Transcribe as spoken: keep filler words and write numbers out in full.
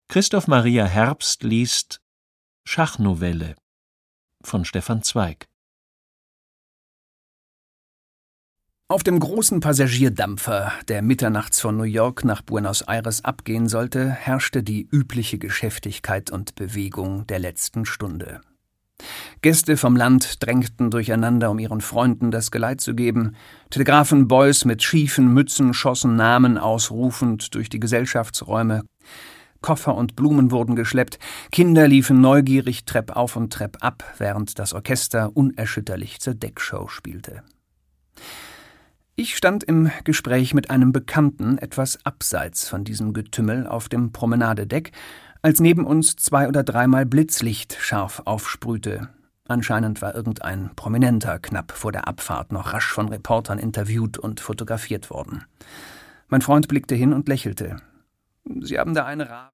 Christoph Maria Herbst liest Schachnovelle von Stefan Zweig. Auf dem großen Passagierdampfer, der mitternachts von New York nach Buenos Aires abgehen sollte, herrschte die übliche Geschäftigkeit und Bewegung der letzten Stunde. Gäste vom Land drängten durcheinander, um ihren Freunden das Geleit zu geben. Telegrafenboys mit schiefen Mützen schossen Namen ausrufend durch die Gesellschaftsräume. Koffer und Blumen wurden geschleppt. Kinder liefen neugierig treppauf und treppab, während das Orchester unerschütterlich zur Deckshow spielte. Ich stand im Gespräch mit einem Bekannten etwas abseits von diesem Getümmel auf dem Promenadedeck, als neben uns zwei- oder dreimal Blitzlicht scharf aufsprühte. Anscheinend war irgendein Prominenter knapp vor der Abfahrt noch rasch von Reportern interviewt und fotografiert worden. Mein Freund blickte hin und lächelte. »Sie haben da eine Ra